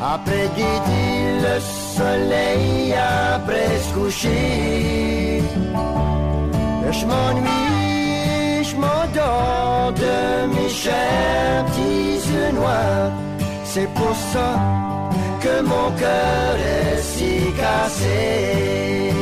Après-midi, le soleil a presque couché. Je m'ennuie, je m'endors de mes chers petits yeux noirs. C'est pour ça que mon cœur est si cassé.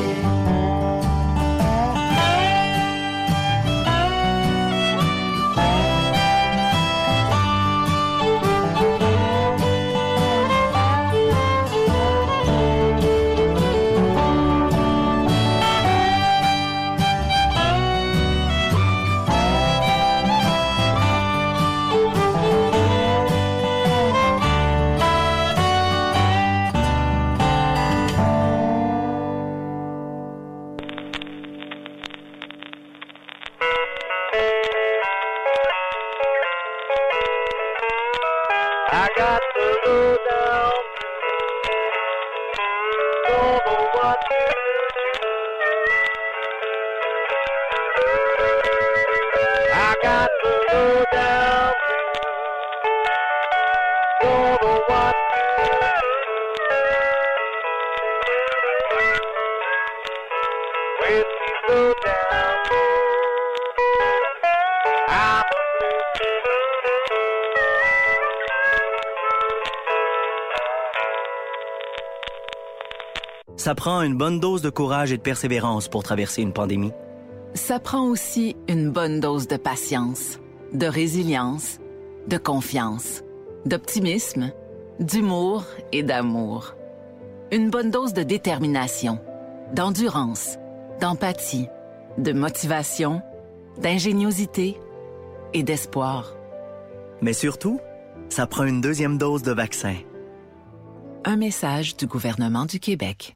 Ça prend une bonne dose de courage et de persévérance pour traverser une pandémie. Ça prend aussi une bonne dose de patience, de résilience, de confiance, d'optimisme, d'humour et d'amour. Une bonne dose de détermination, d'endurance, d'empathie, de motivation, d'ingéniosité et d'espoir. Mais surtout, ça prend une deuxième dose de vaccin. Un message du gouvernement du Québec.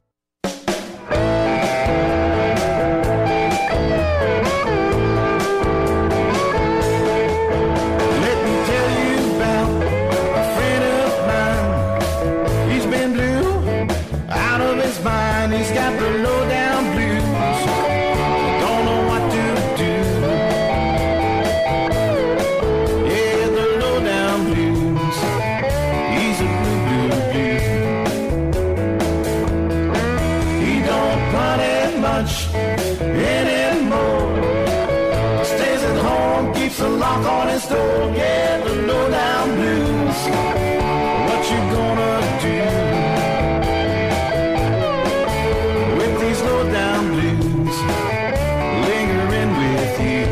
He's got the low-down blues. Don't know what to do. Yeah, the low-down blues. He's a blue, blue, blue. He don't party much anymore. Stays at home, keeps a lock on his door. Yeah, the low-down blues. What you gonna do? Down blues lingering with you.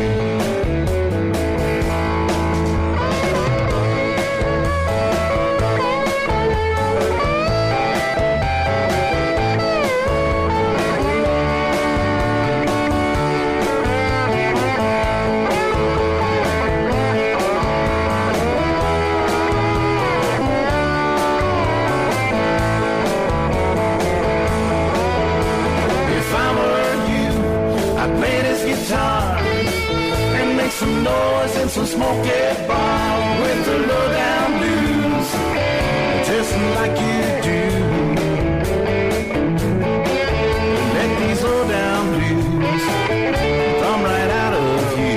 Some noise in some smoky bar with the low-down blues, just like you do. Let these low-down blues come right out of you.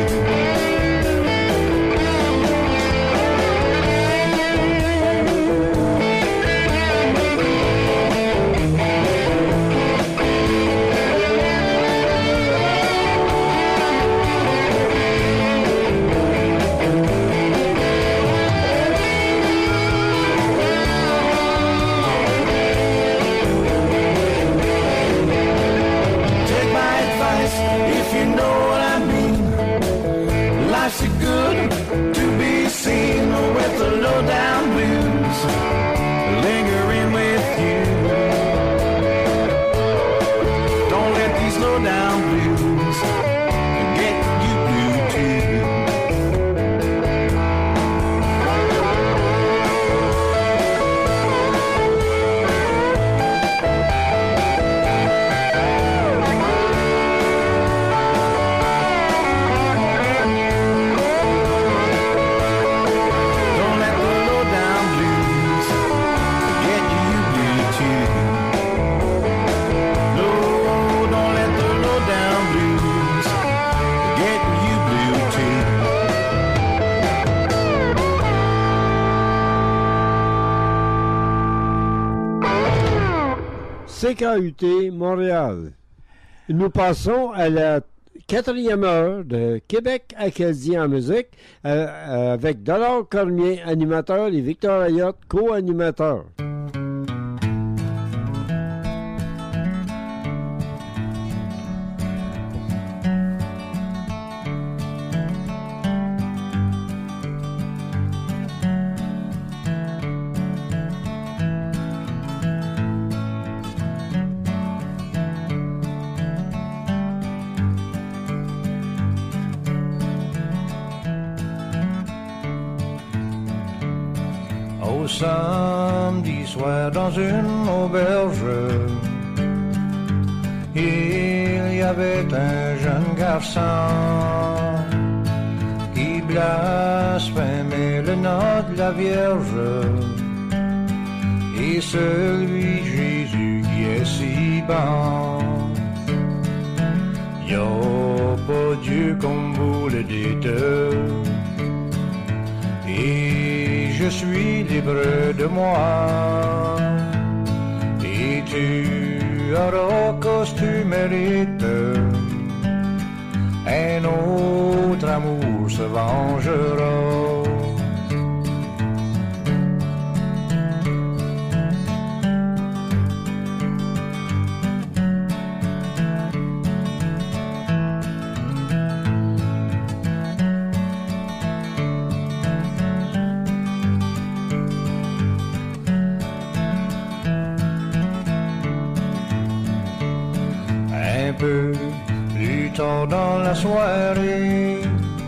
CKUT Montréal. Nous passons à la 4e heure de Québec Acadie en musique avec Dollar Cormier, animateur, et Victor Ayotte, co-animateur. Samedi soir dans une auberge, il y avait un jeune garçon qui blasphémait le nom de la Vierge et celui Jésus qui est si bon. Y'a pas Dieu comme vous le dites, et je suis libre de moi, et tu auras cause tu mérites, un autre amour se vengera. Plus tard dans la soirée,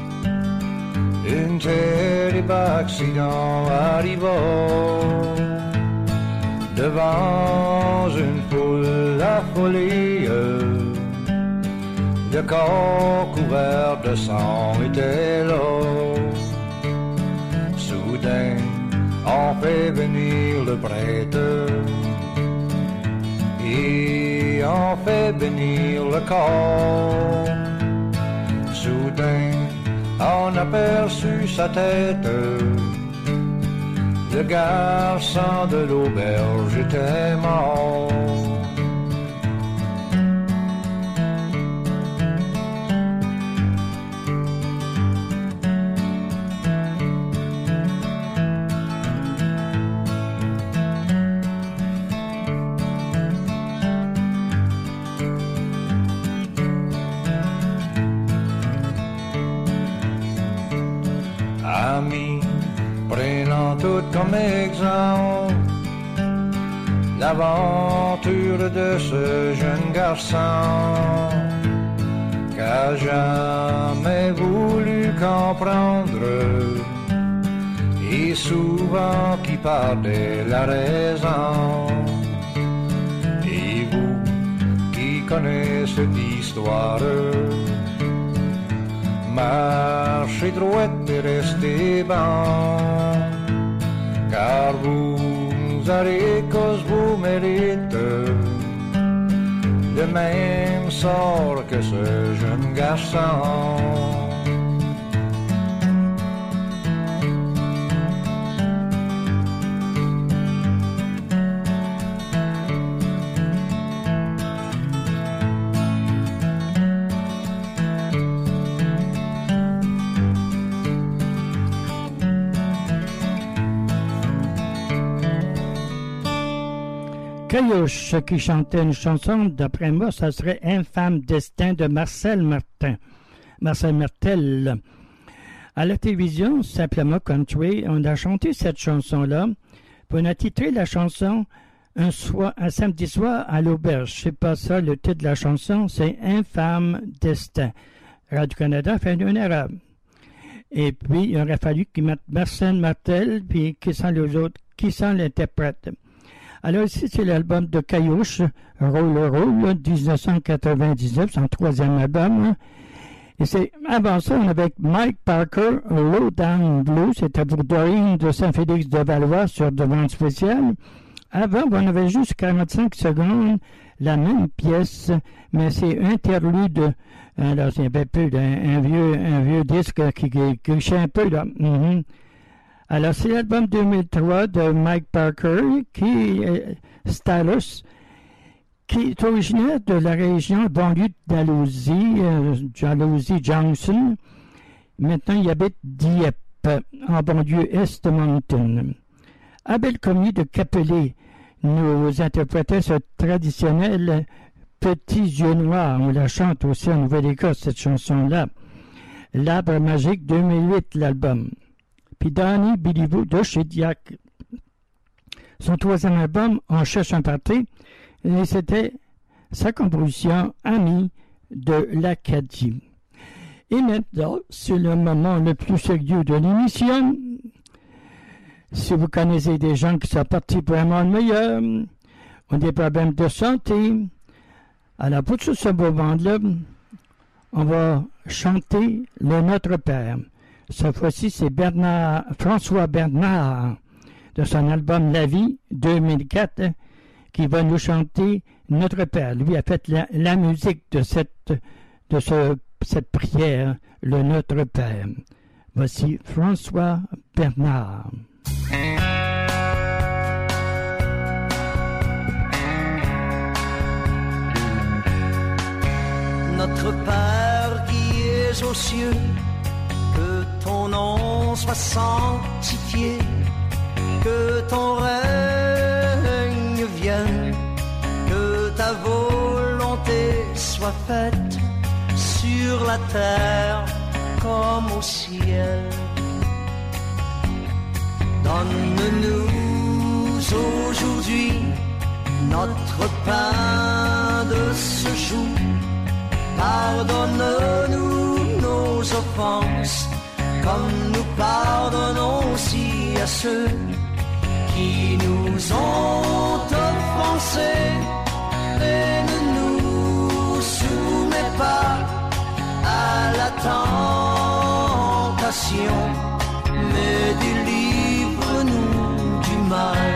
un terrible accident arriva. Devant une foule affolée, le corps couvert de sang était là. Soudain, on fait venir le prêtre et on fait bénir le corps. Soudain, on aperçut sa tête. Le garçon de l'auberge était mort. Amis, prenons tout comme exemple l'aventure de ce jeune garçon qui a jamais voulu comprendre et souvent qui perdait la raison. Et vous qui connaissez cette histoire, marchez droit et restez bon, car vous aurez cause vous méritez le même sort que ce jeune garçon. Caillouche qui chantait une chanson, d'après moi, ça serait Infâme destin de Marcel Martin. Marcel Martel. À la télévision, simplement Country, on a chanté cette chanson-là. Puis on a titré la chanson un samedi soir à l'auberge. C'est pas ça, le titre de la chanson, c'est Infâme destin. Radio-Canada fait une erreur. Et puis, il aurait fallu qu'ils mettent Marcel Martel, puis qui sont les autres, qui sont l'interprète. Alors ici, c'est l'album de Caillouche, Roll, 1999, son troisième album. Et c'est avant ça, on avait avec Mike Parker, Low Down Blue, c'était pour Doreen de Saint-Félix-de-Valois sur Demande spéciale. Avant, on avait juste 45 secondes, la même pièce, mais c'est interlude. Alors, c'est un peu un vieux disque qui glissait un peu, là. Mm-hmm. Alors, c'est l'album 2003 de Mike Parker, qui est Stylus, qui est originaire de la région banlieue d'Alosie, Johnson. Maintenant, il habite Dieppe, en banlieue est de Moncton. Abel Commis de Capelé nous interprétait ce traditionnel Petits yeux noirs. On la chante aussi en Nouvelle-Écosse, cette chanson-là. L'Arbre magique 2008, l'album. Puis Danny Bilibou de chez Diac. Son troisième album, On cherche un parti, et c'était sa composition Ami de l'Acadie. Et maintenant, c'est le moment le plus sérieux de l'émission. Si vous connaissez des gens qui sont partis pour un monde meilleur, ont des problèmes de santé, alors pour tout ce beau monde-là, on va chanter le Notre Père. Cette fois-ci, c'est François Bernard, de son album La Vie 2004, qui va nous chanter Notre Père. Lui a fait la musique de cette prière, le Notre Père. Voici François Bernard. Notre Père qui es aux cieux, que ton nom soit sanctifié, que ton règne vienne, que ta volonté soit faite sur la terre comme au ciel. Donne-nous aujourd'hui notre pain de ce jour. Pardonne-nous nos offenses, comme nous pardonnons aussi à ceux qui nous ont offensés. Et ne nous soumets pas à la tentation, mais délivre-nous du mal.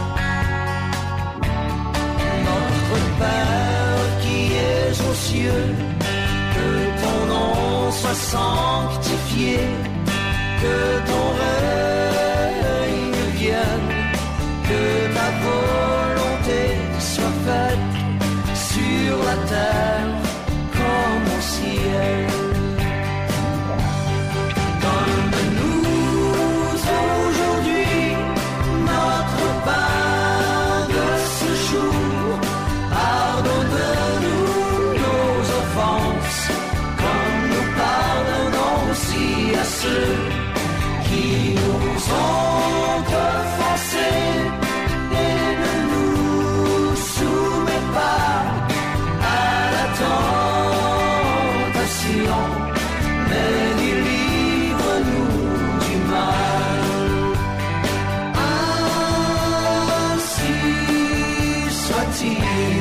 Notre Père qui es aux cieux, que ton nom soit sanctifié, que ton règne vienne, que ta volonté soit faite sur la terre comme au ciel. Donne-nous aujourd'hui notre pain de ce jour. Pardonne-nous nos offenses, comme nous pardonnons aussi à ceux qui nous ont offensés. Et ne nous soumets pas à la tentation, mais délivre-nous du mal. Ainsi soit-il.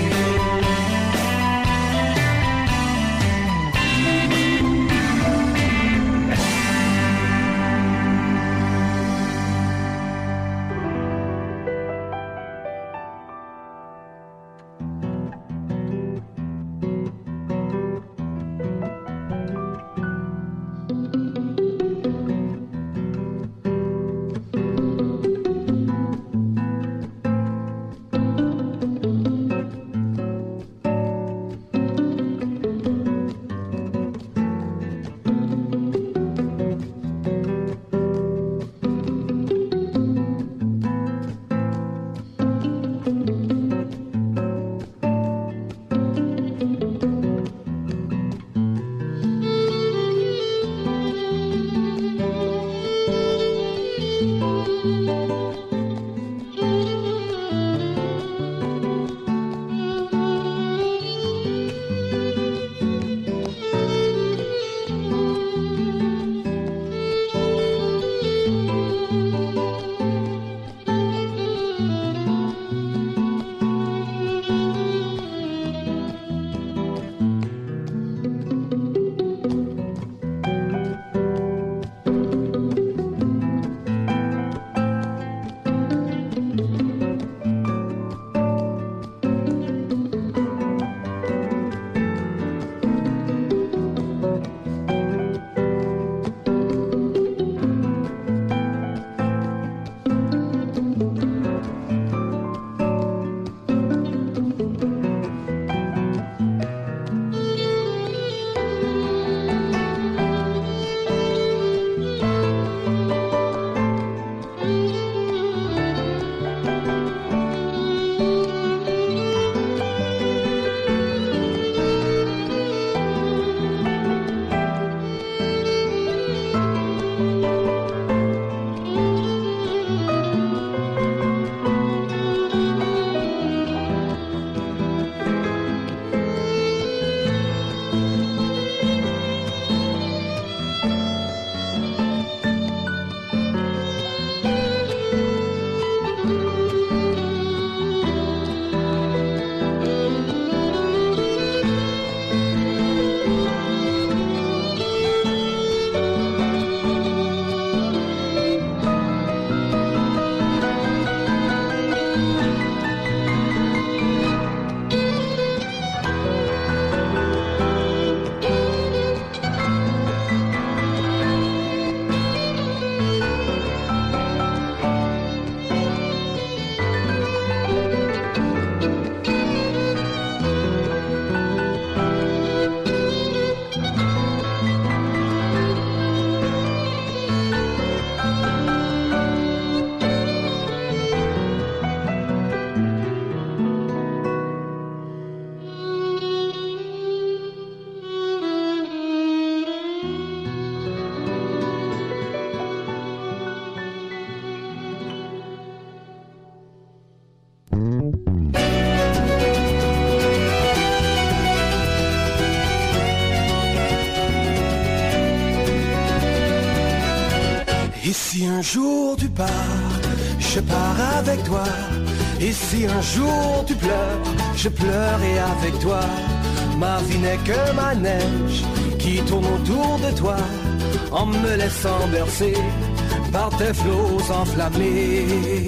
Et si un jour tu pars, je pars avec toi. Et si un jour tu pleures, je pleurerai avec toi. Ma vie n'est que ma neige qui tourne autour de toi, en me laissant bercer par tes flots enflammés.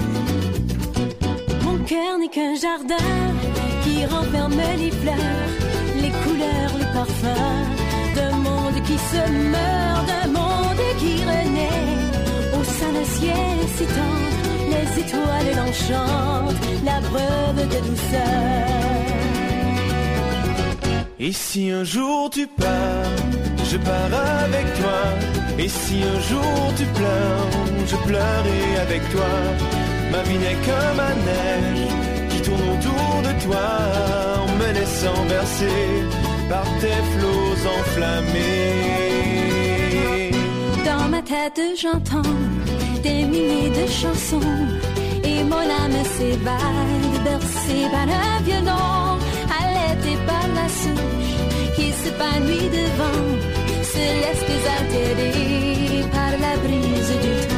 Mon cœur n'est qu'un jardin qui renferme les fleurs, les couleurs, les parfums d'un monde qui se meurt, d'un monde qui renaît. Au sein d'un ciel excitant, les étoiles l'enchantent, la preuve de douceur. Et si un jour tu pars, je pars avec toi. Et si un jour tu pleures, je pleurerai avec toi. Ma vie n'est que ma neige qui tourne autour de toi, en me laissant bercer par tes flots enflammés. Dans ma tête j'entends des milliers de chansons, et mon âme s'évade, bercée par un violon, allaitée par la souche qui s'épanouit devant, se laisse désaltérer par la brise du temps.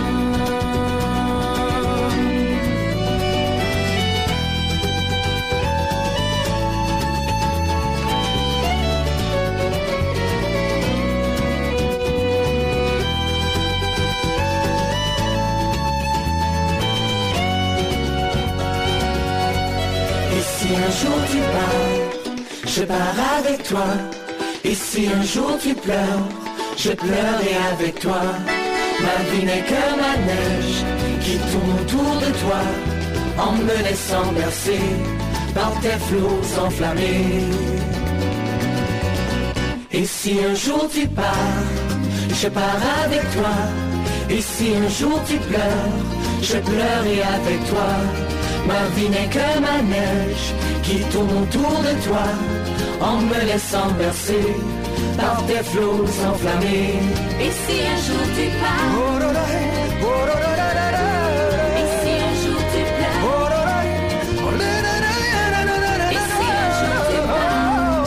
Si un jour tu pars, je pars avec toi. Et si un jour tu pleures, je pleurerai avec toi. Ma vie n'est que ma neige qui tourne autour de toi, en me laissant bercer par tes flots enflammés. Et si un jour tu pars, je pars avec toi. Et si un jour tu pleures, je pleurerai avec toi. Ma vie n'est que ma neige qui tourne autour de toi, en me laissant bercer par tes flots enflammés. Et si un jour tu pars, et si un jour tu pleures, et si un jour tu pars,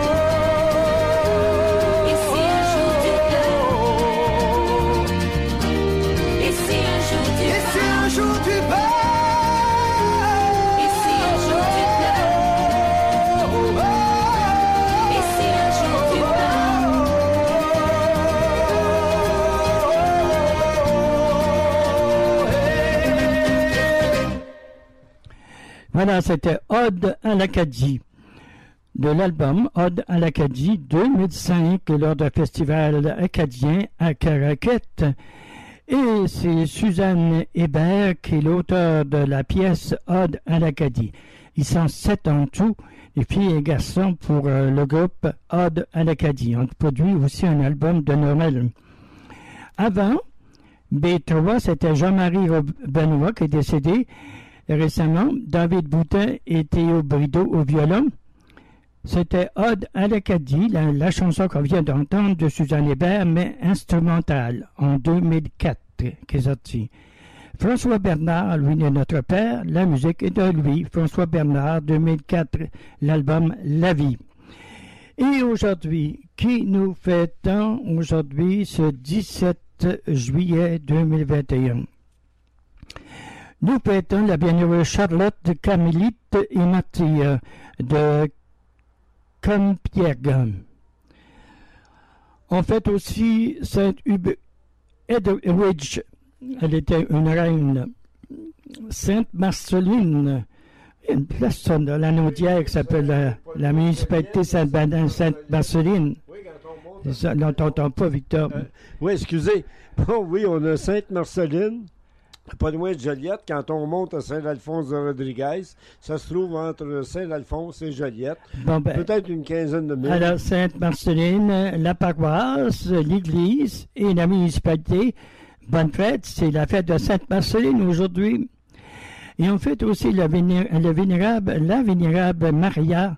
et si un jour tu pleures, et si un jour tu pars, et si un jour tu pars. Voilà, c'était Ode à l'Acadie, de l'album Ode à l'Acadie 2005, lors d'un festival acadien à Caraquet. Et c'est Suzanne Hébert qui est l'auteur de la pièce Ode à l'Acadie. Ils sont 7 en tout, les filles et garçons, pour le groupe Ode à l'Acadie. On produit aussi un album de Noël. Avant, B3, c'était Jean-Marie Benoît qui est décédé récemment. David Boutin et Théo Brideau au violon. C'était Ode à l'Acadie, la chanson qu'on vient d'entendre de Suzanne Hébert, mais instrumentale, en 2004, qui est sortie. François Bernard, lui est notre père, la musique est de lui. François Bernard, 2004, l'album La Vie. Et aujourd'hui, qui nous fêtons aujourd'hui ce 17 juillet 2021? Nous fêtons la bienheureuse Charlotte Carmélite et martyre de Compiergue. On fête aussi Sainte Edwidge, elle était une reine. Sainte Marceline, une place de la Naudière qui s'appelle la municipalité Sainte-Marceline. Ça, on t'entend pas, Victor. Oui, excusez. Bon, oui, on a Sainte-Marceline. Pas loin de Joliette, quand on monte à Saint-Alphonse de Rodriguez, ça se trouve entre Saint-Alphonse et Joliette. Bon, ben, peut-être une quinzaine de milles. Alors, Sainte-Marceline, la paroisse, l'église et la municipalité. Bonne fête, c'est la fête de Sainte-Marceline aujourd'hui. Et on fête aussi la vénérable Maria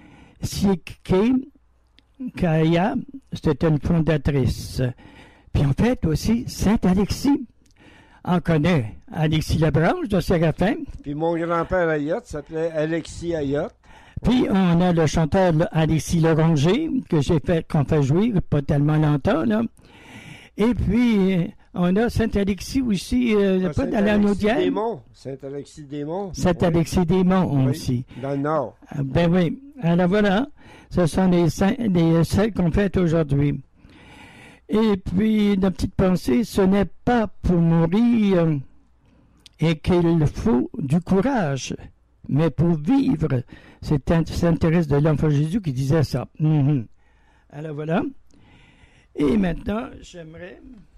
Siekaya, c'était une fondatrice. Puis on fête aussi Saint-Alexis. On connaît Alexis Labranche de Séraphin. Puis mon grand-père Ayotte s'appelait Alexis Ayotte. Puis on a le chanteur Alexis Loranger, qu'on fait jouer pas tellement longtemps, là. Et puis On a Saint-Alexis aussi, pas dans la Naudière. Saint-Alexis-des-Monts. Saint-Alexis-des-Monts Oui, aussi. dans le nord. Ben oui. Alors voilà, ce sont celles qu'on fête aujourd'hui. Et puis, la petite pensée, ce n'est pas pour mourir et qu'il faut du courage, mais pour vivre. C'est Sainte Thérèse de l'Enfant Jésus qui disait ça. Mm-hmm. Alors voilà. Et maintenant, j'aimerais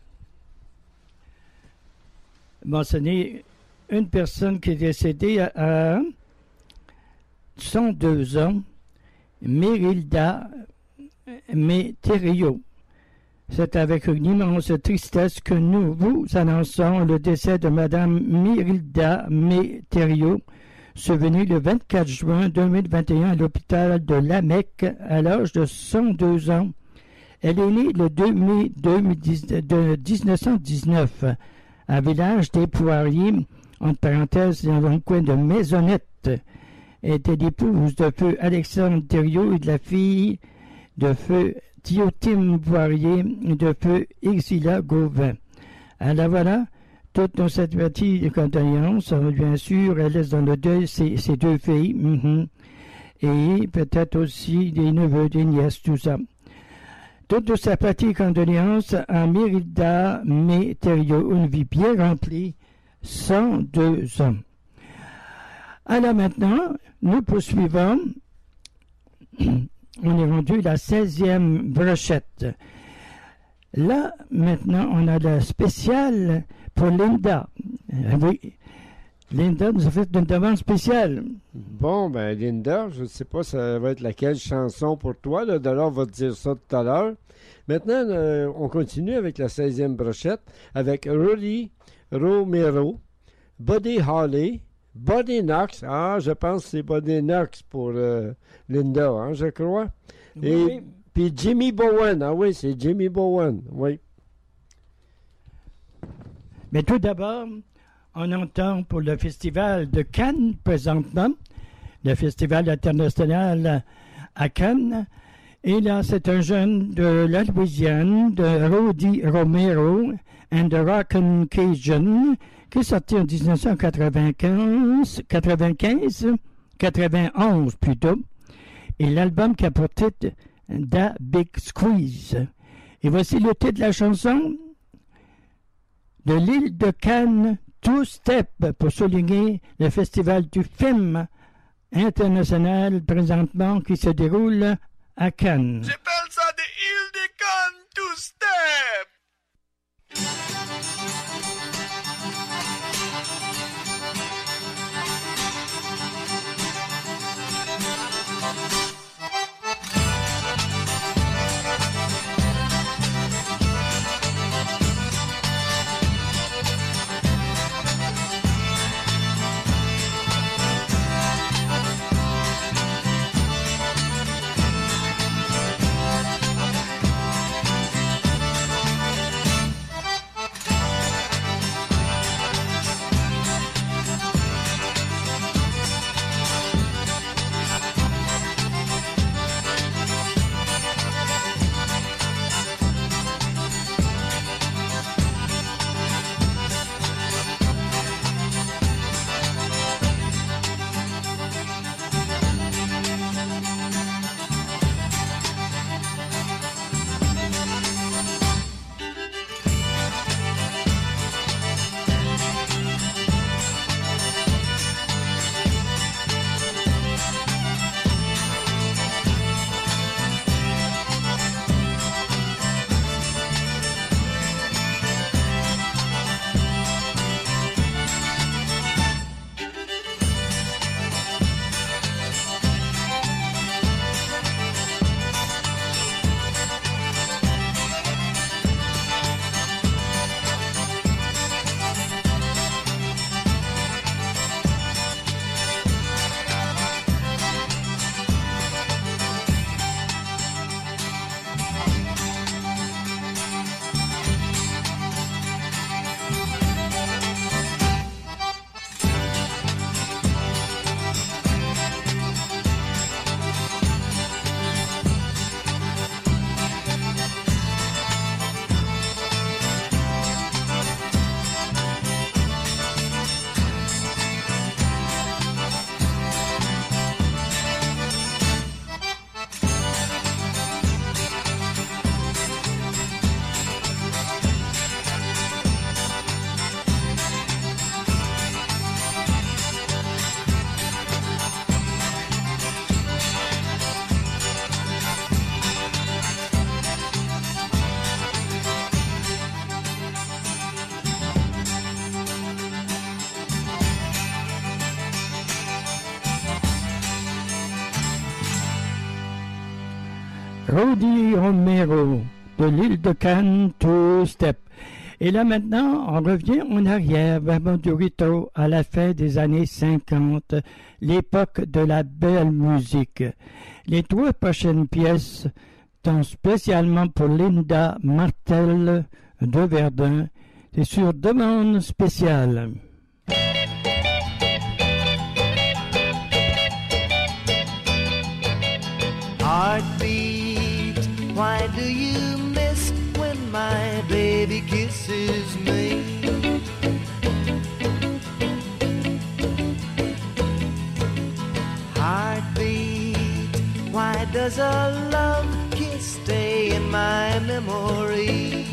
mentionner une personne qui est décédée à 102 ans, Mérilda Métério. C'est avec une immense tristesse que nous vous annonçons le décès de Mme Mérilda Métério, survenue le 24 juin 2021 à l'hôpital de Lamec à l'âge de 102 ans. Elle est née le 2 mai 1919 à Village des Poiriers, entre parenthèses, dans le coin de Maisonnette. Elle était l'épouse de feu Alexandre Thériault et de la fille de feu Thiotime Poirier et de feu Exila Gauvin. Alors voilà, toutes nos sympathies et condoléances, bien sûr, elle laisse dans le deuil ses deux filles, et peut-être aussi des neveux, des nièces, tout ça. Toutes nos sympathies et condoléances à Mérilda Métério, une vie bien remplie, 102 ans. Alors maintenant, nous poursuivons. On est rendu à la 16e brochette. Là, maintenant, on a le spécial pour Linda. Oui, Linda nous a fait une demande spéciale. Bon, ben Linda, je ne sais pas ça va être laquelle chanson pour toi. Le dollar va te dire ça tout à l'heure. Maintenant, on continue avec la 16e brochette avec Rudy Romero, Buddy Holly, Buddy Knox. Ah, je pense que c'est Buddy Knox pour Linda, hein, je crois. Oui, Et oui. puis Jimmy Bowen. Ah oui, c'est Jimmy Bowen. Oui. Mais tout d'abord, on entend pour le festival de Cannes présentement, le festival international à Cannes. Et là, c'est un jeune de la Louisiane, de Rudy Romero and the Rockin' Cajun, qui est sorti en 91 plutôt. Et l'album qui a pour titre Da Big Squeeze. Et voici le titre de la chanson de l'île de Cannes, Two Step, pour souligner le festival du film international présentement qui se déroule à Cannes. J'appelle ça des îles de Cannes, Two Step. Rody Romero de l'île de Cannes, Two Step. Et là maintenant, on revient en arrière vers Mondurito à la fin des années 50, l'époque de la belle musique. Les 3 prochaines pièces sont spécialement pour Linda Martel de Verdun. C'est sur demande spéciale. Heartbeat, why do you miss when my baby kisses me? Heartbeat, why does a love kiss stay in my memory?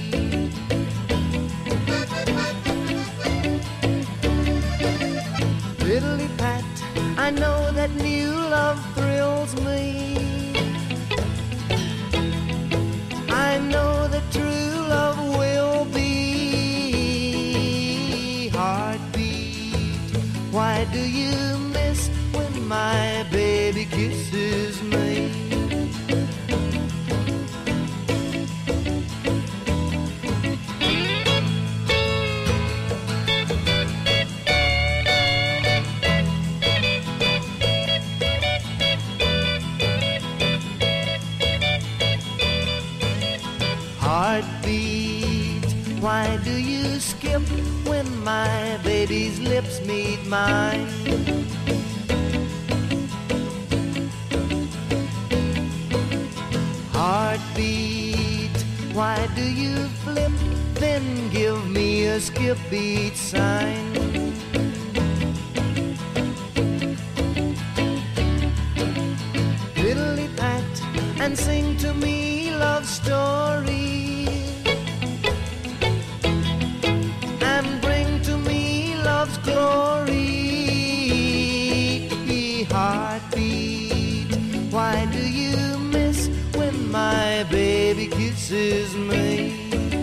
Fiddly pat, I know that new love thrills me. I know that true love will be. Heartbeat, why do you miss when my baby kisses me? Heartbeat, why do you skip when my baby's lips meet mine? Heartbeat, why do you flip, then give me a skip beat sign? Fiddly pat and sing to me love story. Love's glory. Heartbeat, why do you miss when my baby kisses me?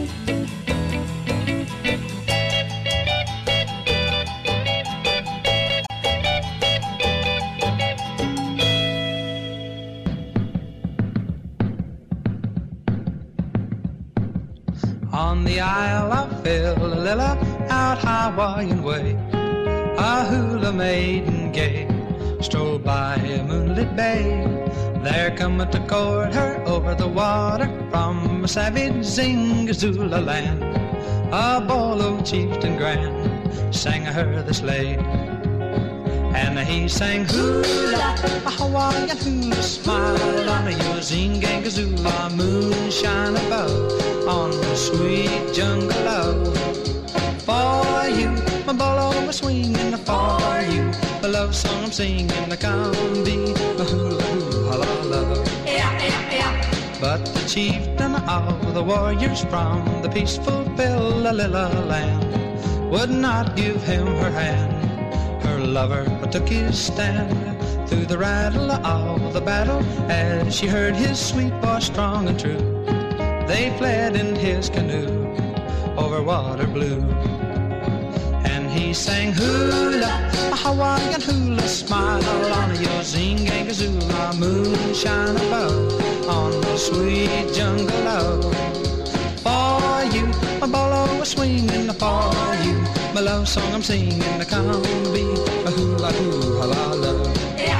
On the Isle of Phililla, out Hawaiian way, a hula maiden gay strolled by a moonlit bay. There cometh to court her over the water from a savage Zingazula land. A bolo chieftain grand sang her this lay. And he sang hula, a Hawaiian hula, smile on your Zingazula, moonshine above on the sweet jungle love. For you, my bolo was swinging, for you, the love song I'm singing, the combi, the hula hoo hala love. But the chieftain of the warriors from the peaceful Phililla land would not give him her hand. Her lover took his stand through the rattle of the battle as she heard his sweet voice strong and true. They fled in his canoe over water blue. And he sang hula, a Hawaiian hula, smile on your Zingazula, moonshine above on the sweet jungle love. For you, my bolo was swinging, for you, my love song I'm singing, the combi, a hula hoo hala love.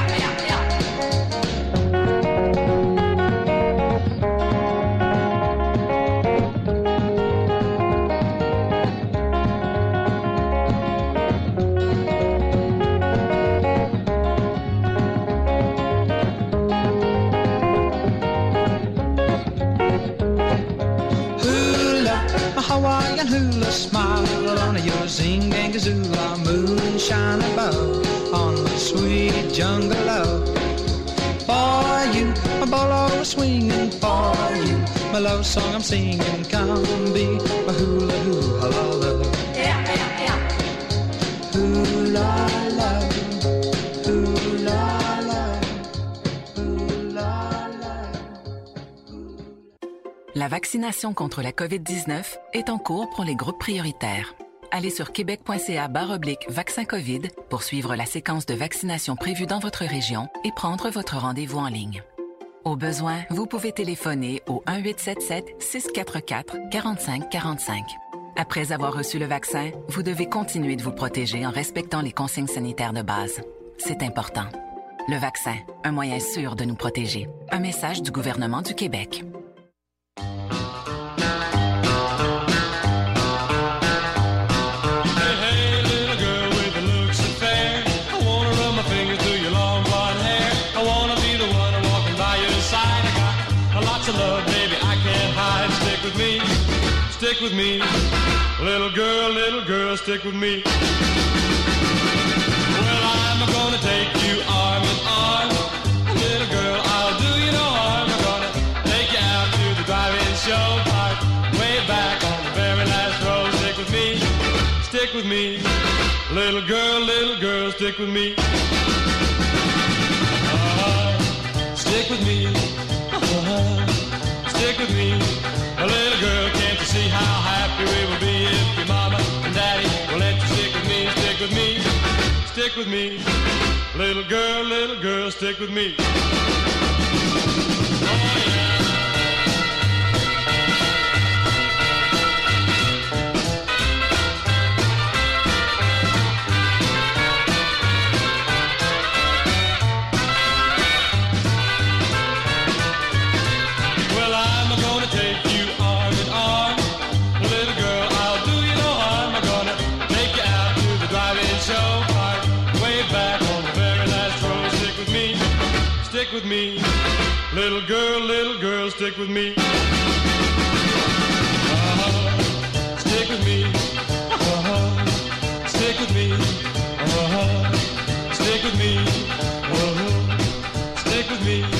Hawaiian hula, smile on your Zingazula, moonshine above on the sweet jungle love. For you, my bolo is swinging, for you, my love song I'm singing, come be my hula hoo hala love. Hula love, hula love, hula love. La vaccination contre la COVID-19 est en cours pour les groupes prioritaires. Allez sur québec.ca/vaccin COVID pour suivre la séquence de vaccination prévue dans votre région et prendre votre rendez-vous en ligne. Au besoin, vous pouvez téléphoner au 1-877-644-4545. Après avoir reçu le vaccin, vous devez continuer de vous protéger en respectant les consignes sanitaires de base. C'est important. Le vaccin, un moyen sûr de nous protéger. Un message du gouvernement du Québec. Stick with me, little girl, stick with me. Well, I'm gonna take you arm in arm. Little girl, I'll do you no harm. I'm gonna take you out to the drive-in show park, way back on the very last row. Stick with me, little girl, stick with me. Stick with me, stick with me. A little girl, can't you see how happy we will be if your mama and daddy will let you stick with me, stick with me, stick with me. Little girl, stick with me. Stick with me, little girl, stick with me. Stick with me, stick with me, stick with me, stick with me,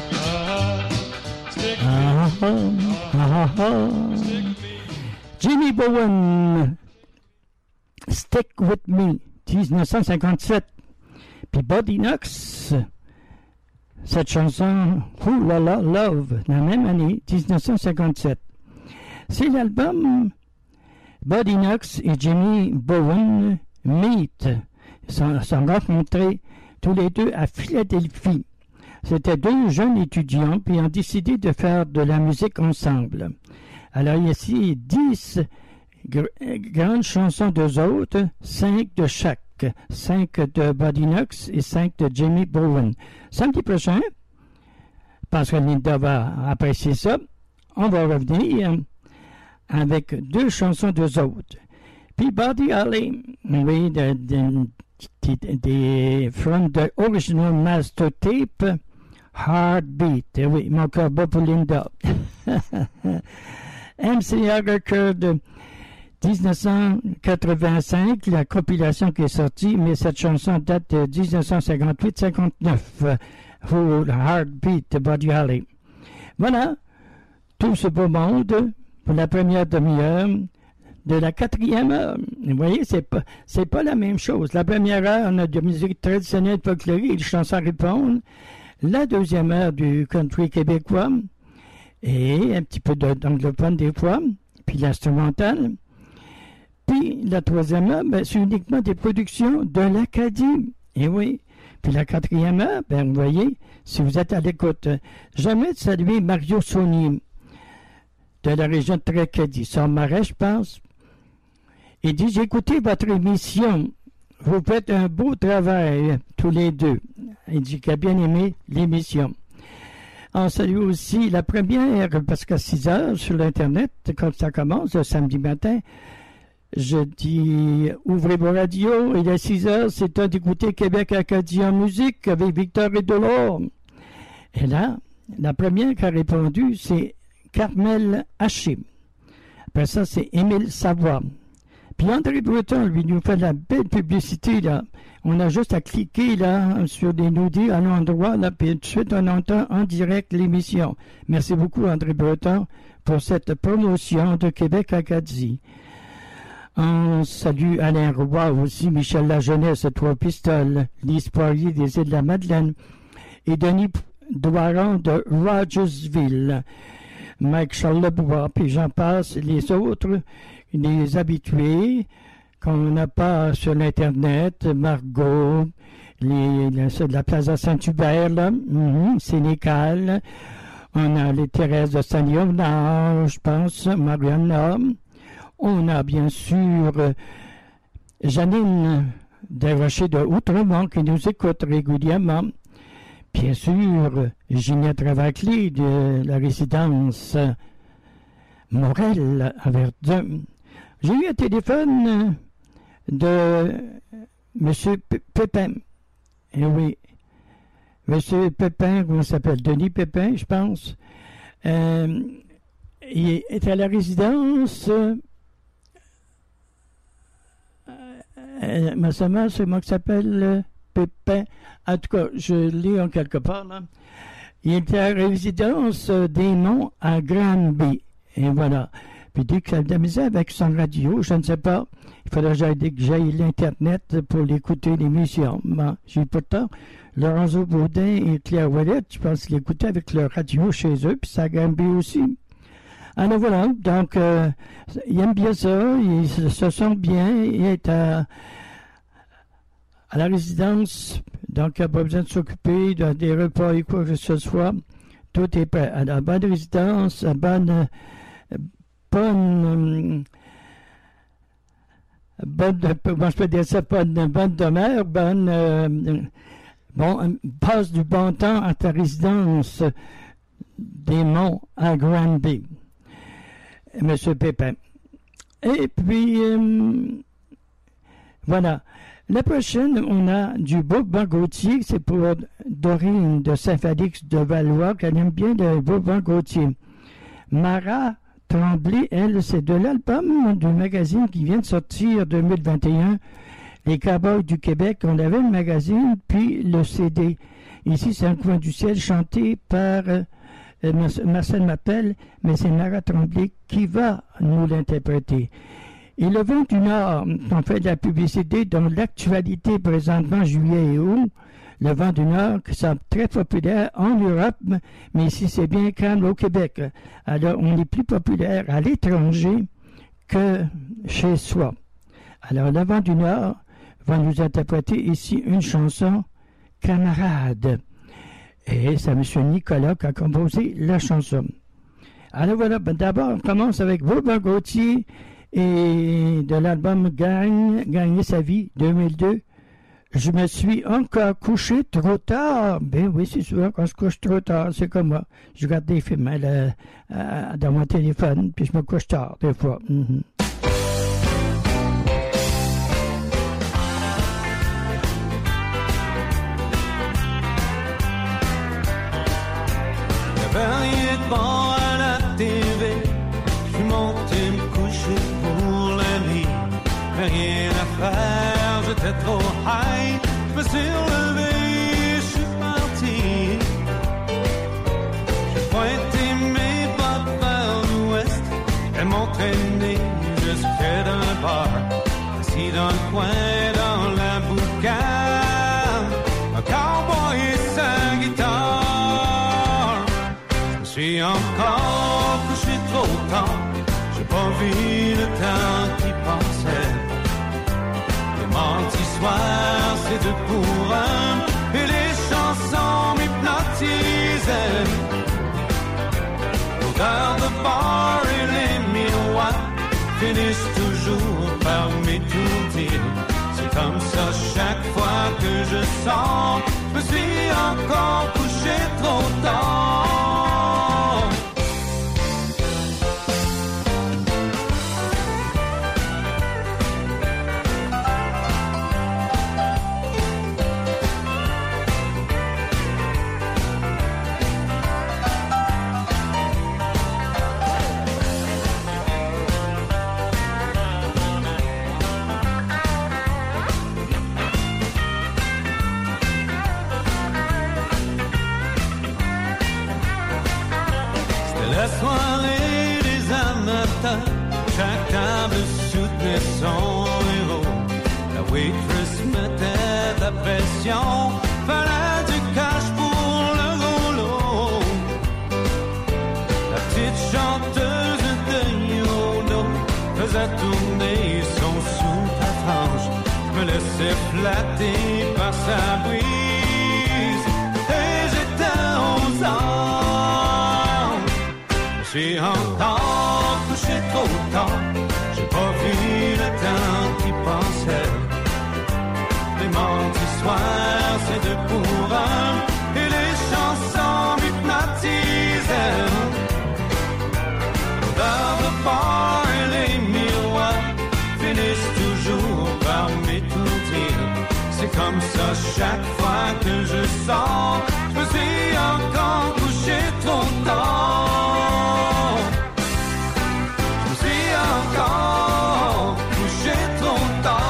stick with me. Jimmy Bowen, Stick with me, 1957. Puis Buddy Knox, cette chanson Ooh La La Love, la même année, 1957. C'est l'album Buddy Knox et Jimmy Bowen Meet. Ils sont rencontrés tous les deux à Philadelphie. C'étaient deux jeunes étudiants puis ont décidé de faire de la musique ensemble. Alors ici, 10 grandes chansons d'eux autres, 5 de chaque. 5 de Buddy Knox et 5 de Jimmy Bowen. Samedi prochain, parce que Linda va apprécier ça, on va revenir avec 2 chansons d'eux autres. Puis Buddy Holly, oui, from the original master tape, Heartbeat. Oui, mon cœur bat pour Linda. MC Hammer de 1985, la compilation qui est sortie, mais cette chanson date de 1958-59. Pour Heartbeat de Buddy Holly. Voilà, tout ce beau monde pour la première demi-heure de la 4e heure. Vous voyez, c'est pas la même chose. La première heure, on a de musique traditionnelle folklorique, des chansons à répondre. La 2e heure du country québécois et un petit peu d'anglophone des fois, puis l'instrumental. Puis la 3e heure, ben, c'est uniquement des productions de l'Acadie. Et oui. Puis la 4e heure, ben, vous voyez, si vous êtes à l'écoute, j'aimerais saluer Mario Saunier de la région de Tracadie, son marais, je pense. Il dit, j'ai écouté votre émission. Vous faites un beau travail, tous les deux. Il dit qu'il a bien aimé l'émission. On salue aussi la première, parce qu'à 6 heures sur l'Internet, quand ça commence, le samedi matin, je dis, ouvrez vos radios, il est 6 heures, c'est temps d'écouter Québec Acadie en musique avec Victor et Delors. Et là, la première qui a répondu, c'est Carmel Haché. Après ça, c'est Émile Savoie. Puis André Breton, lui, nous fait de la belle publicité, là. On a juste à cliquer, là, sur des nous-dits à l'endroit, là, puis tout de suite, on entend en direct l'émission. Merci beaucoup, André Breton, pour cette promotion de Québec Acadie. On salue Alain Roy aussi, Michel Lajeunesse, Trois Pistoles, Lise Poirier des Îles de la Madeleine et Denis Doiron de Rogersville, Mike Charlebois, puis j'en passe, les autres, les habitués qu'on n'a pas sur l'Internet, Margot, de la Plaza Saint-Hubert, là, Sénécal. On a les Thérèse de Saint-Léonard, je pense, Mariana. On a bien sûr Janine Desrochers de Outremont qui nous écoute régulièrement. Bien sûr, Ginette Ravacli de la résidence Morel à Verdun. J'ai eu un téléphone de M. Pépin. Eh oui, M. Pépin, comment il s'appelle? Denis Pépin, je pense. Il est à la résidence. Ma semaine, c'est moi qui s'appelle Pépin. En tout cas, je l'ai en quelque part, là. Il est à la résidence des Monts à Granby. Et voilà. Puis dès que ça a de la misère avec son radio, je ne sais pas, il faudrait que j'aille l'Internet pour l'écouter l'émission. Bon, j'ai pourtant Lorenzo Baudin et Claire Ouellette, je pense qu'ils l'écoutaient avec leur radio chez eux, puis ça a Granby aussi. Alors voilà, donc il aime bien ça, il se sent bien, il est à la résidence, donc il n'a pas besoin de s'occuper des repas et quoi que ce soit. Tout est prêt. À la bonne résidence, bonne demeure, passe du bon temps à ta résidence des Monts à Granby, M. Pépin. Et puis, voilà. La prochaine, on a du Bourbon-Gautier, c'est pour Dorine de Saint-Félix de Valois, qu'elle aime bien le Bourbon-Gautier. Mara Tremblay, elle, c'est de l'album du magazine qui vient de sortir 2021, Les Cowboys du Québec. On avait le magazine, puis le CD. Ici, c'est Un coin du ciel, chanté par Marcel Martel, mais c'est Mara Tremblay qui va nous l'interpréter. Et le Vent du Nord, on fait de la publicité dans l'actualité présentement, juillet et août. Le Vent du Nord, qui semble très populaire en Europe, mais ici c'est bien calme au Québec. Alors on est plus populaire à l'étranger que chez soi. Alors le Vent du Nord va nous interpréter ici une chanson, Camarade. Et c'est M. Nicolas qui a composé la chanson. Alors voilà, d'abord on commence avec Bourbon-Gautier et de l'album Gagner sa vie 2002. Je me suis encore couché trop tard. Ben oui, c'est souvent quand je couche trop tard, c'est comme moi. Je regarde des films dans mon téléphone, puis je me couche tard, des fois. Mm-hmm. Il n'y avait rien de bon à la TV. Je suis monté me coucher pour la nuit. Mais rien à faire, j'étais trop high. Je me suis relevé, je suis parti. J'ai pointé mes bottes vers l'ouest et m'entraîné jusqu'à dans le bar. Assis dans le coin, dans la boucane, un cowboy et sa guitare. Je me suis encore couché trop tard. J'ai pas vu le temps qui passait. Les mardis soirs, c'est deux pour un, et les chansons m'hypnotisaient. L'odeur de bar et les miroirs finissent toujours par m'étourdir. C'est comme ça chaque fois que je sors, je me suis encore couché trop tard. La soirée des amateurs, chaque table soutenait son héros. La waitress mettait de la pression, fallait du cash pour le gros lot. La petite chanteuse de Yono faisait tourner son soupe à frange. Je me laissais flatter par sa brise et j'étais aux ans. J'ai encore couché trop tard, j'ai pas vu le temps qui passait. Les mardis soirs, c'est deux pour un, et les chansons m'hypnotisaient. Dans le bar, les miroirs finissent toujours par m'étourdir. C'est comme ça chaque fois que je sors, je me suis encore couché trop tard. Je me suis encore couché trop tard.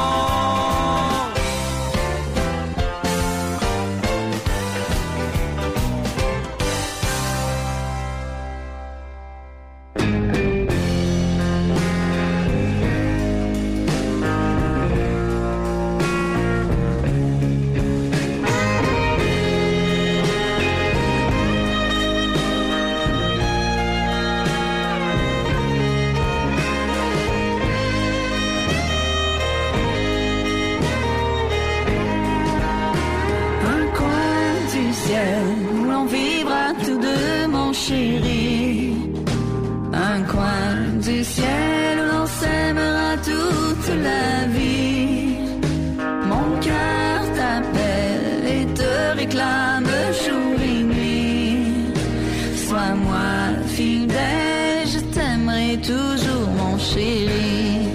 Où l'on vivra tous deux, mon chéri. Un coin du ciel où l'on s'aimera toute la vie. Mon cœur t'appelle et te réclame jour et nuit. Sois-moi fidèle, je t'aimerai toujours, mon chéri.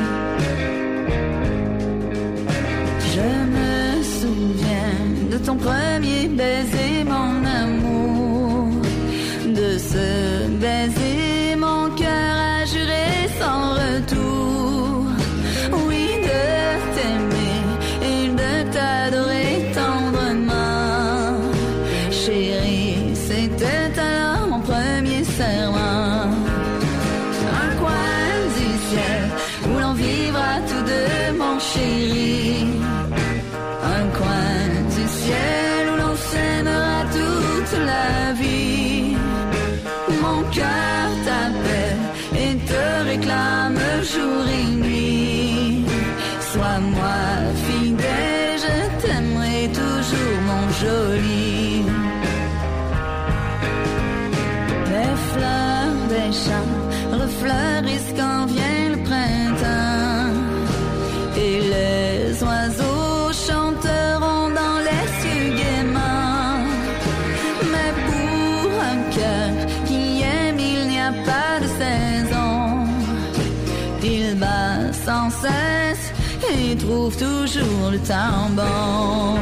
Je me souviens de ton premier baiser, mon amour. De ce baiser, mon cœur a juré sans retour. Oui, de t'aimer et de t'adorer tendrement. Chérie, c'était alors mon premier serment. Un coin du ciel où l'on vivra tous deux, mon chéri. Un coin du ciel où l'on s'aimera toute la vie. Mon cœur t'appelle et te réclame jour et nuit. Sois-moi fidèle, je t'aimerai toujours, mon joli. Les fleurs des champs refleurissent quand vient le printemps. Et les oiseaux chanteront dans les cieux gaiement. Mais pour un cœur qui aime, il n'y a pas de saison. Il bat sans cesse et trouve toujours le temps bon.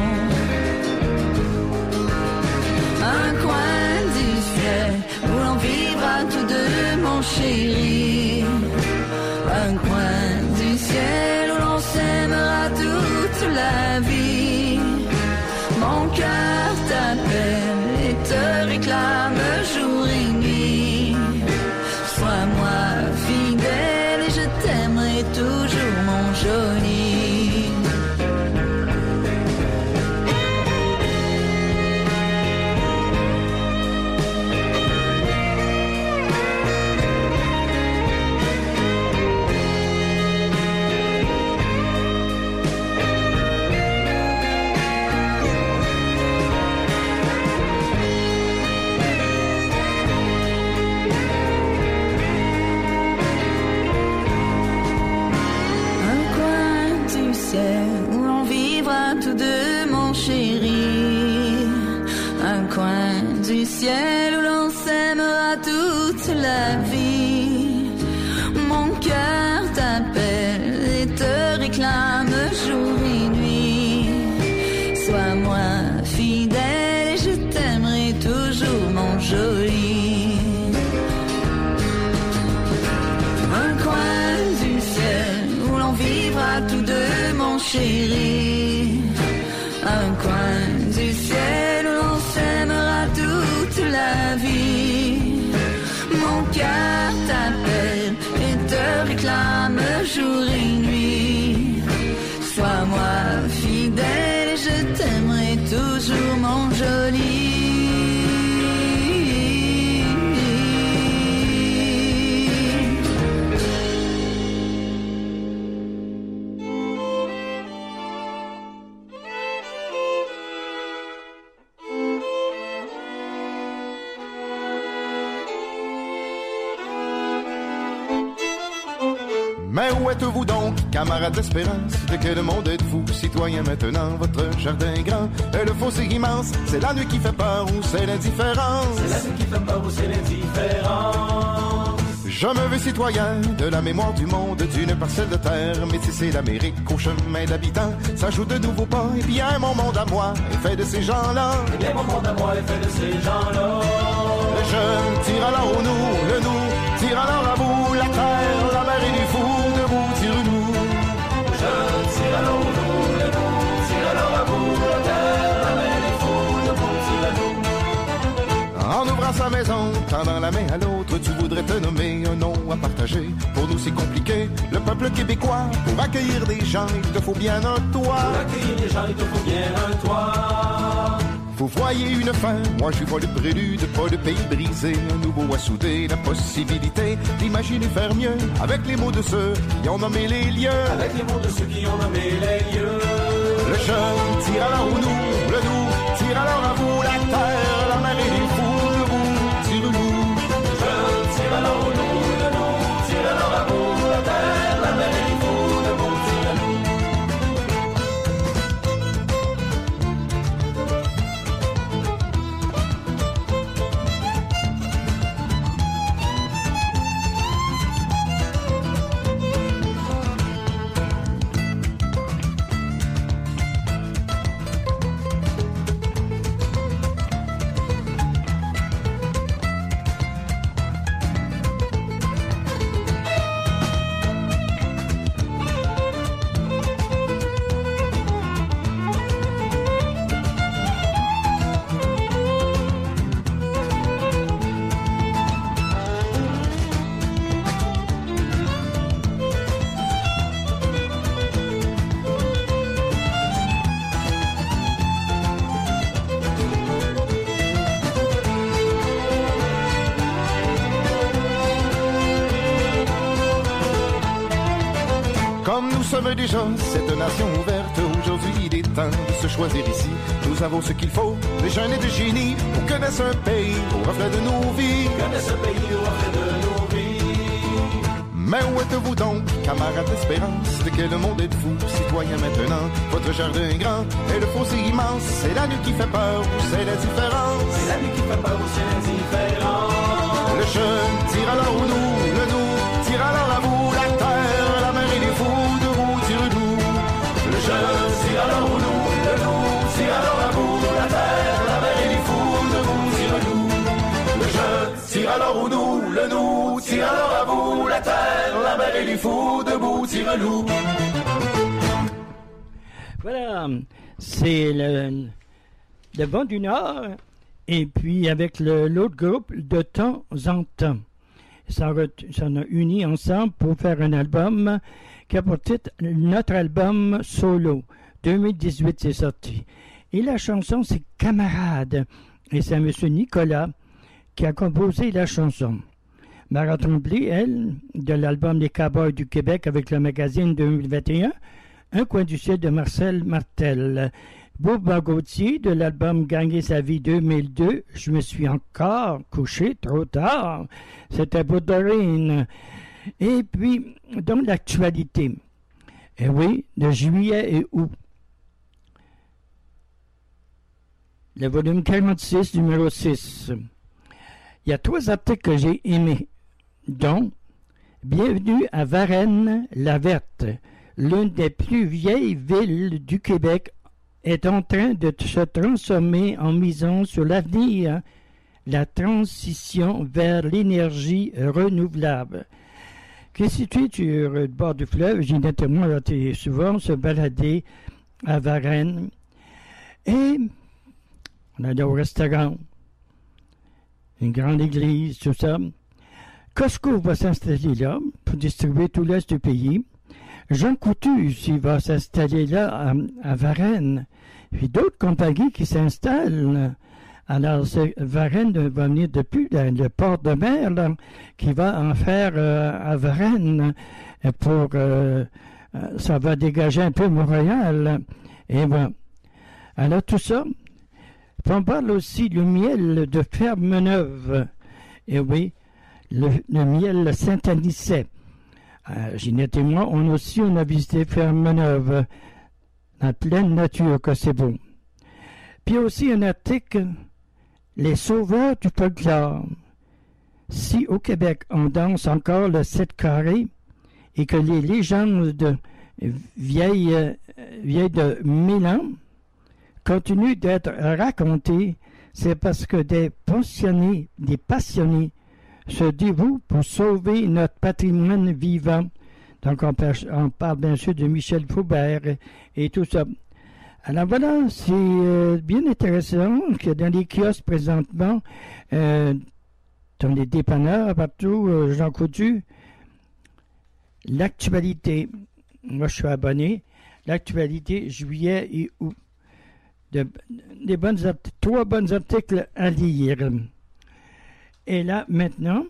Un coin du ciel où l'on vivra tous deux, mon chéri. Un coin du ciel où l'on s'aimera toute la vie. Mon cœur t'appelle et te réclame jour et nuit. Sois-moi fidèle et je t'aimerai toujours, mon joli. Où l'on vivra tous deux, mon chéri. Un coin du ciel où l'on s'aimera toute la vie. Mon cœur t'appelle et te réclame jour et nuit. Sois-moi fidèle et je t'aimerai toujours, mon joli. Un coin du ciel où l'on vivra tous deux, mon chéri. Un coin du ciel où l'on s'aimera toute la vie. Mon cœur t'appelle et te réclame jour et nuit. Sois-moi fidèle et je t'aimerai toujours, mon joli. Mais où êtes-vous donc, camarades d'espérance? De quel monde êtes-vous, citoyens maintenant? Votre jardin grand, et le fossé immense, c'est la nuit qui fait peur ou c'est l'indifférence? C'est la nuit qui fait peur ou c'est l'indifférence? Je me veux citoyen de la mémoire du monde, d'une parcelle de terre, métissée d'Amérique au chemin d'habitants. S'ajoute de nouveaux pas, et bien mon monde à moi est fait de ces gens-là. Et bien mon monde à moi est fait de ces gens-là. Le jeune tire alors au nous, le nous tire alors à vous, la terre, la mer et les fous, debout tire-nous. Le jeune tire alors au nous, le nous tire alors à vous, la terre, la mer et les fous, debout tire-nous. En ouvrant sa maison, tendant la main à l'autre, tu voudrais te nommer un nom à partager. Pour nous c'est compliqué, le peuple québécois, pour accueillir des gens, il te faut bien un toit. Pour accueillir des gens, il te faut bien un toit. Vous voyez une fin, moi je vois le prélude, pas de pays brisé, un nouveau à souder, la possibilité d'imaginer faire mieux, avec les mots de ceux qui ont nommé les lieux. Avec les mots de ceux qui ont nommé les lieux. Le jeune tire alors au nous, le nous tire alors à vous, la terre, la mer et les fous, debout, tire-nous. Le jeune tire alors au nous, le nous tire alors à vous, la terre, la mer et les fous, debout, tire-nous. Nous sommes déjà cette nation ouverte. Aujourd'hui, il est temps de se choisir ici. Nous avons ce qu'il faut, des jeunes et des génies, pour connaître un pays au reflet de nos vies. Connaître un pays au reflet de nos vies. Mais où êtes-vous donc, camarades d'espérance? De quel monde êtes-vous, citoyens maintenant? Votre jardin grand et le fossé immense, c'est la nuit qui fait peur ou c'est l'indifférence? C'est la nuit qui fait peur ou c'est l'indifférence? Le jeune tire alors au nous, le nous tire alors à vous, la terre, la mer et les fous, debout tire-nous. Le jeune tire alors au nous, le nous tire alors à vous, la terre, la mer et les fous, debout tire-nous. Le jeune tire alors au nous, le nous tire alors à vous, la terre, la mer et les fous, debout tire-nous. Voilà, c'est le Vent du Nord, et puis avec l'autre groupe, de temps en temps. Ça a uni ensemble pour faire un album qui a pour titre Notre album solo. 2018, c'est sorti. Et la chanson, c'est Camarade. Et c'est M. Nicolas qui a composé la chanson. Mara Tremblay, elle, de l'album Les Cowboys du Québec avec le magazine 2021, Un coin du ciel de Marcel Martel. Bob Gauthier de l'album Gagner sa vie 2002, Je me suis encore couché trop tard. C'était pour Doreen. Et puis, dans l'actualité, eh oui, de juillet et août, le volume 46, numéro 6. Il y a 3 articles que j'ai aimés, dont Bienvenue à Varennes-la-Verte, l'une des plus vieilles villes du Québec, est en train de se transformer en misant sur l'avenir, la transition vers l'énergie renouvelable. Qui est située sur le bord du fleuve, Ginette et moi, on a été souvent se balader à Varennes. Et on allait au restaurant, une grande église, tout ça. Costco va s'installer là pour distribuer tout l'est du pays. Jean Coutu, il va s'installer là à Varennes. Puis d'autres compagnies qui s'installent. Alors, Varennes va venir depuis le port de mer, là, qui va en faire à Varennes pour... ça va dégager un peu Montréal. Et voilà. Alors, tout ça. Puis on parle aussi du miel de Ferme-Neuve. Et oui, le miel Saint-Anicet. Ginette et moi, on a visité Ferme-Neuve, en pleine nature, que c'est beau. Puis aussi un article, Les sauveurs du folklore. Si au Québec, on danse encore le 7 carré et que les légendes vieilles de 1000 ans continuent d'être racontées, c'est parce que des passionnés se dévouent pour sauver notre patrimoine vivant. Donc, on parle bien sûr de Michel Faubert et tout ça. Alors voilà, c'est bien intéressant que dans les kiosques présentement, dans les dépanneurs partout, Jean Coutu, l'actualité, moi je suis abonné, l'actualité juillet et août. Trois bons articles à lire. Et là, maintenant,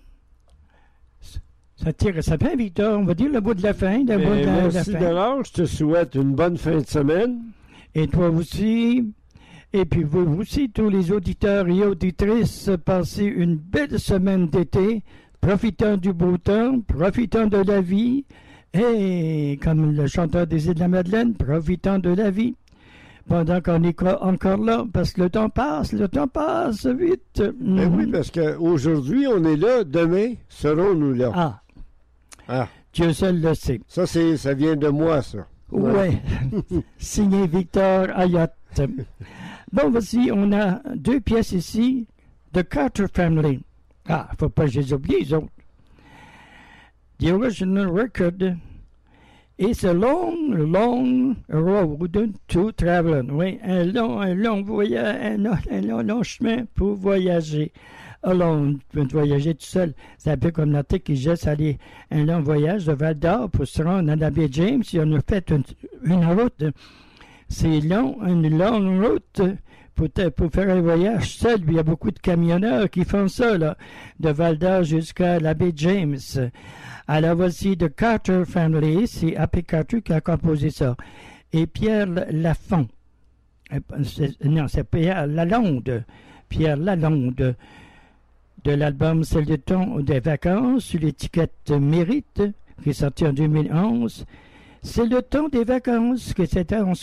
ça tire sa fin, Victor. On va dire le bout de la fin. Merci Delors, je te souhaite une bonne fin de semaine. Et toi aussi. Et puis vous aussi, tous les auditeurs et auditrices, passez une belle semaine d'été, profitant du beau temps, profitant de la vie, et comme le chanteur des Îles-de-la-Madeleine, profitant de la vie, pendant qu'on est encore là, parce que le temps passe vite. Ben oui, parce qu'aujourd'hui, on est là, demain, serons-nous là. Ah. Dieu seul le sait. Ça vient de moi, ça. Ouais. Signé Victor Ayotte. Bon, voici, on a 2 pièces ici, The Carter Family. Faut pas que je les oublie, les autres. The original record is a long road to travel. Oui, un long voyage, un long chemin pour voyager. Alors, on peut voyager tout seul. C'est un peu comme l'article qui jette aller un long voyage de Val-d'Or pour se rendre à la baie James. Et on a fait une route. C'est long, une longue route pour faire un voyage seul. Il y a beaucoup de camionneurs qui font ça, là, de Val-d'Or jusqu'à la baie James. Alors voici The Carter Family. C'est A.P. Carter qui a composé ça. Et Pierre Lafont. C'est Pierre Lalonde. Pierre Lalonde. De l'album C'est le temps des vacances sur l'étiquette Mérite, qui est sorti en 2011. C'est le temps des vacances, que c'était en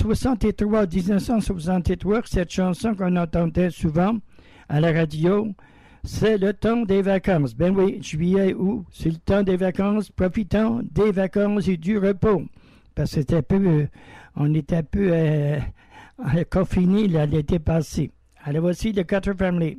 1963, cette chanson qu'on entendait souvent à la radio. C'est le temps des vacances. Ben oui, juillet, août, c'est le temps des vacances, profitant des vacances et du repos. Parce que on était un peu confinés l'été passé. Alors voici The Carter Family.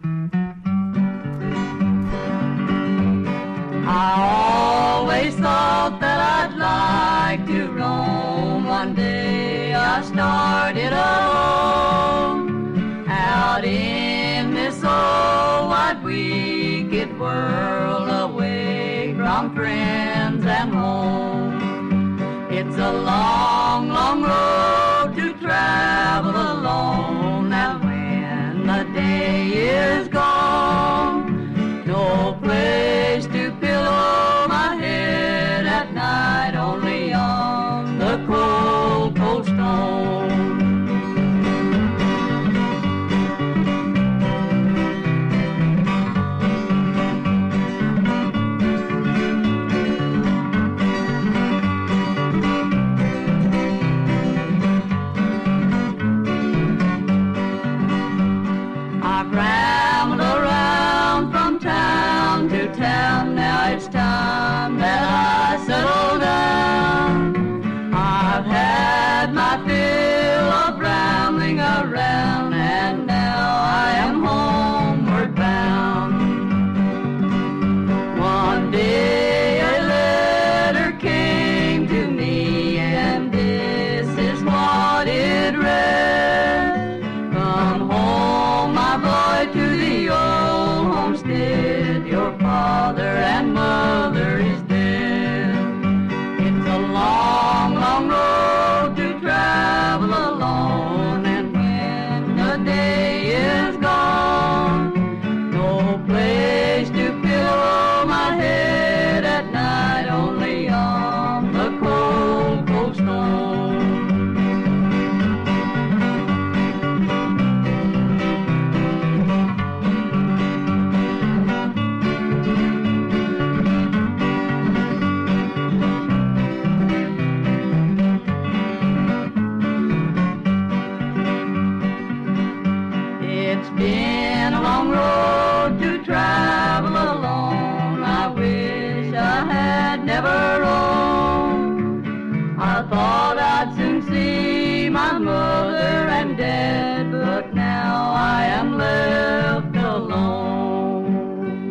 I always thought that I'd like to roam. One day I started alone out in this old wide wicked world, away from friends and home. It's a long, long road to travel alone, and when the day is gone, no place to pillow my head at night, only on the cold, cold stone. I've rambled around from town to town, now it's time that I settle down. I've had my fill of rambling around, and now I am homeward bound. One day a letter came to me, and this is what it read. Come home, my boy, to the old homestead. Your father and mother is dead. It's a long, long road to travel alone, and when the day is gone, no place to pillow my head at night, only on the cold, cold stone. been a long road to travel alone. I wish I had never roamed. I thought I'd soon see my mother and dad, but now I am left alone.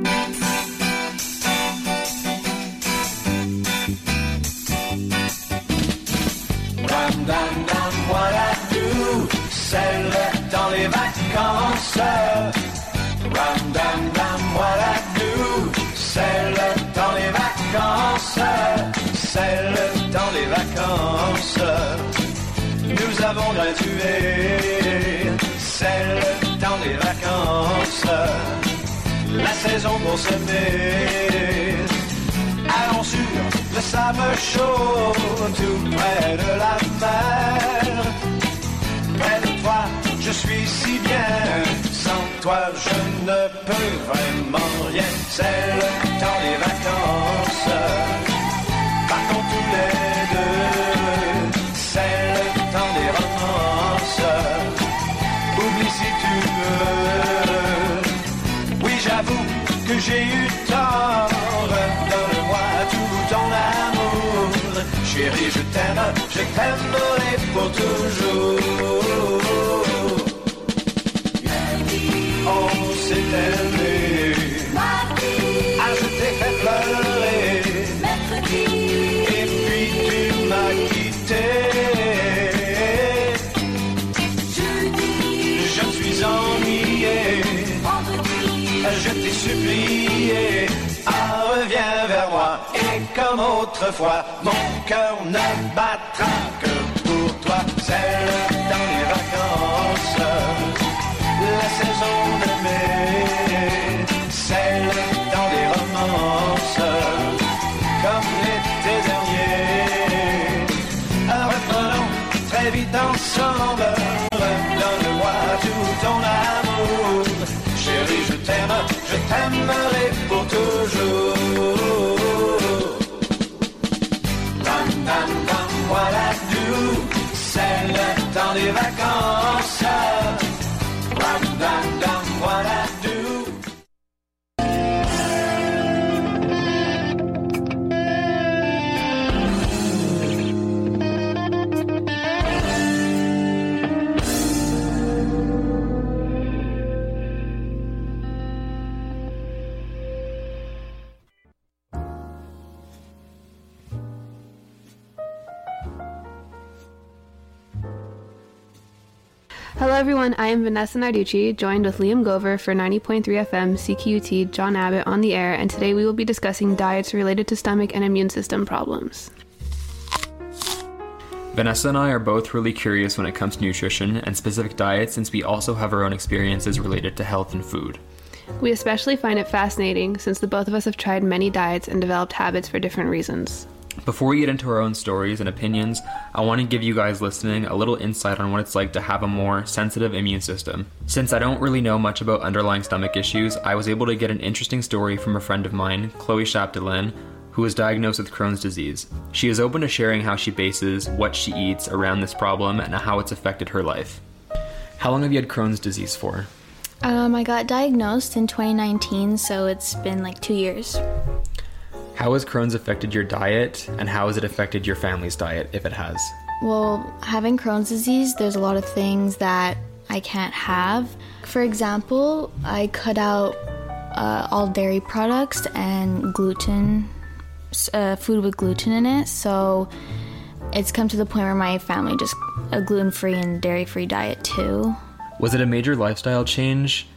Dam, dam, dam, what I do, c'est le dans les vacances. Ram, dam, dam, what I do, c'est le dans les vacances. C'est le dans les vacances. Nous avons gradué, c'est le dans les vacances. La saison pour semer. Allons sur le sable chaud, tout près de la mer. Près de toi, je suis si bien. Sans toi, je ne peux vraiment rien. C'est le temps des vacances. Partons tous les deux. C'est le temps des romances. Oublie si tu veux. Oui, j'avoue que j'ai eu tort. Donne-moi tout ton amour. Chérie, je t'aimerai pour toujours. On s'est aimé. Ah, je t'ai fait pleurer. Et puis tu m'as quitté. Je me suis ennuyé. Je t'ai supplié. Ah, reviens vers moi. Et comme autrefois, mon cœur ne battra que pour toi. C'est le temps des vacances. La saison de mai, c'est le temps des romances, comme l'été dernier. Reprenons très vite ensemble, donne-moi tout ton amour. Chérie, je t'aimerai pour toujours. Dam, dam, dam, what I do, c'est le temps des vacances. Dam, dam, dam, what I do. Hello everyone, I am Vanessa Narducci, joined with Liam Gover for 90.3 FM CQUT John Abbott on the air, and today we will be discussing diets related to stomach and immune system problems. Vanessa and I are both really curious when it comes to nutrition and specific diets, since we also have our own experiences related to health and food. We especially find it fascinating since the both of us have tried many diets and developed habits for different reasons. Before we get into our own stories and opinions, I want to give you guys listening a little insight on what it's like to have a more sensitive immune system. Since I don't really know much about underlying stomach issues, I was able to get an interesting story from a friend of mine, Chloe Chapdelaine, who was diagnosed with Crohn's disease. She is open to sharing how she bases what she eats around this problem and how it's affected her life. How long have you had Crohn's disease for? I got diagnosed in 2019, so it's been like 2 years. How has Crohn's affected your diet, and how has it affected your family's diet, if it has? Well, having Crohn's disease, there's a lot of things that I can't have. For example, I cut out all dairy products and gluten, food with gluten in it, so it's come to the point where my family just a gluten-free and dairy-free diet too. Was it a major lifestyle change